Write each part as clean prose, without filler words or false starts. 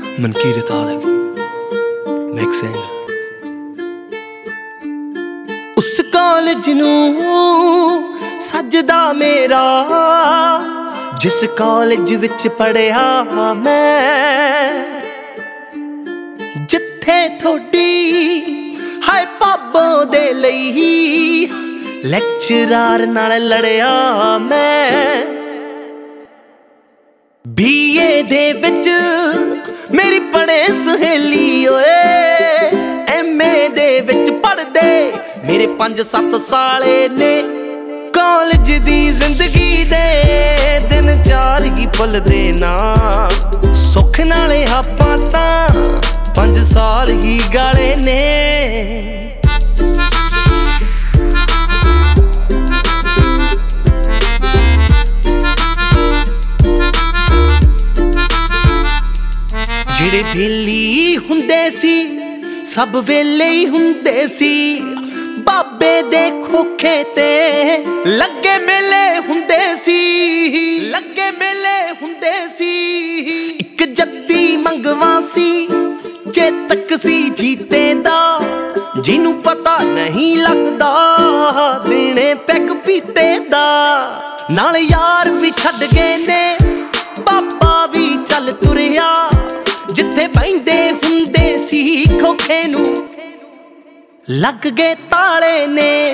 Mankirat Aulakh mixing. ਉਸ college ਨੂੰ ਸਜਦਾ ਮੇਰਾ ਜਿਸ ਕਾਲਜ ਵਿੱਚ ਪੜਿਆ ਮੈਂ, ਜਿੱਥੇ ਥੋੜੀ ਹਾਏ ਪਾਬੋ ਦੇ ਲਈ ਲੈਕਚਰਾਰ ਨਾਲ ਲੜਿਆ ਮੈਂ। BA ਦੇ ਵਿੱਚ ਮੇਰੀ ਪੜੇ ਸਹੇਲੀ ਓਏ, MA ਦੇ ਵਿੱਚ ਪੜਦੇ ਮੇਰੇ 5-7 ਸਾਲੇ ਨੇ। ਕਾਲਜ ਦੀ ਜ਼ਿੰਦਗੀ ਦੇ ਦਿਨ 4 ਹੀ ਭੁੱਲਦੇ ਨਾ, ਸੁੱਖ ਨਾਲੇ ਆਪਾਂ ਤਾਂ 5 ਸਾਲ ਹੀ ਗਾਲੇ ਨੇ। ਜਿਹੜੇ ਵੇਲੀ ਹੁੰਦੇ ਸੀ ਸਭ ਵੇਲੇ ਹੀ ਹੁੰਦੇ ਸੀ, ਬਾਬੇ ਦੇ ਖੋਖੇ ਤੇ ਲੱਗੇ ਮੇਲੇ ਹੁੰਦੇ ਸੀ, ਲੱਗੇ ਮੇਲੇ ਹੁੰਦੇ ਸੀ। ਇੱਕ ਜੱਦੀ ਮੰਗਵਾ ਸੀ ਚੇਤਕ ਸੀ ਜੀਤੇ ਦਾ, ਜਿਹਨੂੰ ਪਤਾ ਨਹੀਂ ਲੱਗਦਾ ਦੇਣੇ ਪੈਗ ਪੀਤੇ ਦਾ। ਨਾਲ ਯਾਰ ਵੀ ਛੱਡ ਗਏ ਨੇ, ਬਾਬਾ ਵੀ ਚੱਲ ਤੁਰਿਆ, ਜਿੱਥੇ ਬਹਿੰਦੇ ਹੁੰਦੇ ਸੀ ਖੋਖੇ ਨੂੰ ਲੱਗ ਗਏ ਤਾਲੇ ਨੇ।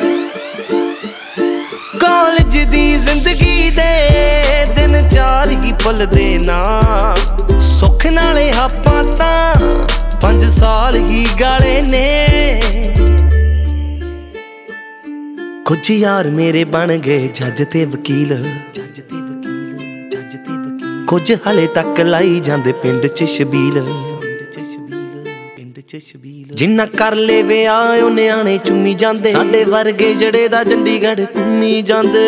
ਕਾਲਜ ਦੀ ਜ਼ਿੰਦਗੀ ਦੇ ਦਿਨ 4 ਹੀ ਭੁੱਲਦੇ ਨਾ, ਸੁੱਖ ਨਾਲੇ ਆਪਾਂ ਤਾਂ 5 ਸਾਲ ਹੀ ਗਾਲੇ ਨੇ। ਕੁਝ ਯਾਰ ਮੇਰੇ ਬਣ ਗਏ ਜੱਜ ਤੇ ਵਕੀਲ, ਕੁਝ ਹਲੇ ਤੱਕ ਲਾਈ ਜਾਂਦੇ ਪਿੰਡ 'ਚ ਛਬੀਲ। ਜਿੰਨਾ ਕਰ ਲੇ ਵਿਆਹ ਉਹ ਨਿਆਣੇ ਚੁੰਮੀ ਜਾਂਦੇ, ਸਾਡੇ ਵਰਗੇ ਜਿਹੜੇ ਦਾ ਚੰਡੀਗੜ੍ਹ ਘੁੰਮੀ ਜਾਂਦੇ,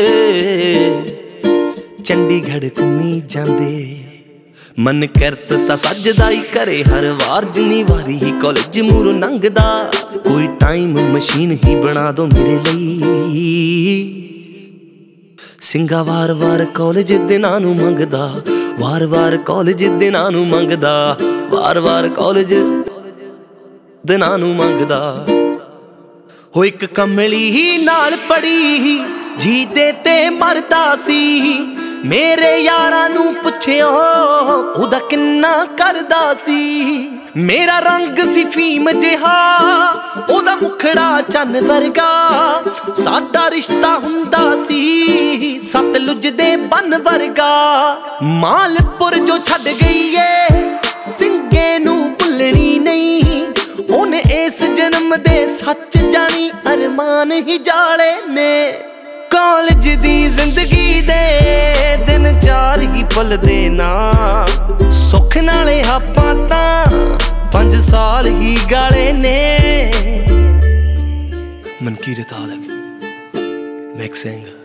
ਚੰਡੀਗੜ੍ਹ ਘੁੰਮੀ ਜਾਂਦੇ। ਮਨ ਕਿਰਤ ਤਾਂ ਸੱਜਦਾ ਹੀ ਘਰੇ ਹਰ ਵਾਰ, ਜਿੰਨੀ ਵਾਰੀ ਹੀ ਕਾਲਜ ਮੂਹਰੋਂ ਲੰਘਦਾ। ਕੋਈ ਟਾਈਮ ਮਸ਼ੀਨ ਹੀ ਬਣਾ ਦੋ ਮੇਰੇ ਲਈ, ਸਿੰਘਾ ਵਾਰ-ਵਾਰ ਕਾਲਜ ਦਿਨਾਂ ਨੂੰ ਮੰਗਦਾ, ਵਾਰ-ਵਾਰ ਕਾਲਜ ਦਿਨਾਂ ਨੂੰ ਮੰਗਦਾ, ਵਾਰ-ਵਾਰ ਕਾਲਜ ਦਿਨਾਂ ਨੂੰ ਮੰਗਦਾ। ਹੋ ਇੱਕ ਕਮਲੀ ਹੀ ਨਾਲ ਪੜੀ ਜੀਤੇ ਤੇ ਮਰਦਾ ਸੀ, ਮੇਰੇ ਯਾਰਾਂ ਨੂੰ ਪੁੱਛਿਓ ਉਹਦਾ ਕਿੰਨਾ ਕਰਦਾ ਸੀ। ਮੇਰਾ ਰੰਗ ਸੀ ਫੀਮ ਜਿਹਾ, ਉਹਦਾ ਮੁਖੜਾ ਚੰਨ ਵਰਗਾ, ਸਾਡਾ ਰਿਸ਼ਤਾ ਹੁੰਦਾ ਸੀ ਸਤਲੁਜ ਦੇ ਬੰਨ ਵਰਗਾ। ਮਾਲਪੁਰ ਜੋ ਛੱਡ ਗਈ ਏ ਸਿੰਘੇ ਨੂੰ ਭੁੱਲਣੀ ਨਹੀਂ, ਉਹਨੇ ਇਸ ਜਨਮ ਦੇ ਸੱਚ ਜਾਣੀ ਅਰਮਾਨ ਹੀ ਜਾਲੇ ਨੇ। ਕਾਲਜ ਦੀ ਜ਼ਿੰਦਗੀ ਦੇ ਦਿਨ 4 ਹੀ ਭੁੱਲਦੇ ਨਾ, ਸੁੱਖ ਨਾਲੇ ਆਪਾਂ ਤਾਂ 5 ਸਾਲ ਹੀ ਗਾਲੇ ਨੇ। ਮਨਕੀਰਤ ਆਲਗ ਮਿਕਸਿੰਗ।